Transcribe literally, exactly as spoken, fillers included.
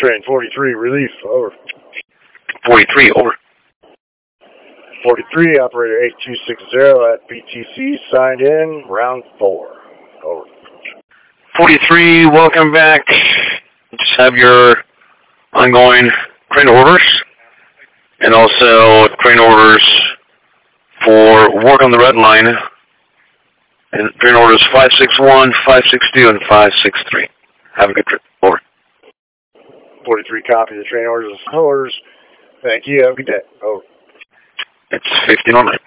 Train forty-three, relief, over. forty-three, over. forty-three, operator eight two six zero at B T C, signed in, round four, over. forty-three, welcome back. Just have your ongoing crane orders, and also crane orders for work on the red line, and crane orders five six one, five six two, and five six three. Have a good trip. Over. forty-three, copy the train orders. Orders. Thank you. Have a good day. Over. It's fifteen on nine.